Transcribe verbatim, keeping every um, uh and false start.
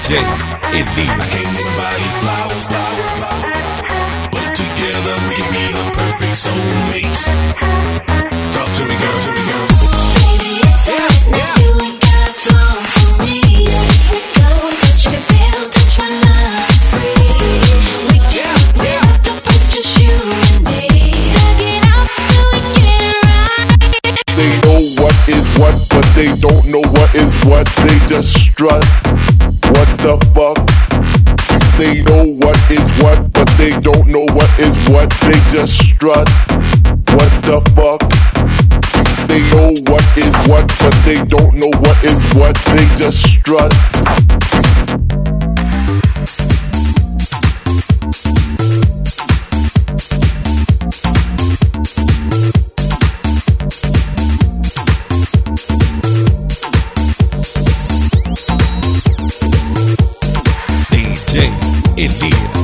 J Elias. I can't make nobody flowers, flowers, flowers, but together we can be the perfect soulmates. Talk to me, girl, to me, girl. Baby, it's hard not you ain't got a flaw for me. Let it go, touch you can feel, touch my love is free. We can without the books, just you and me. Tug it out till we get it right. They know what is what, but they don't know what is what. They just strut. What the fuck? They know what is what, but they don't know what is what. They just strut. What the fuck? They know what is what, but they don't know what is what. They just strut. D J Elias.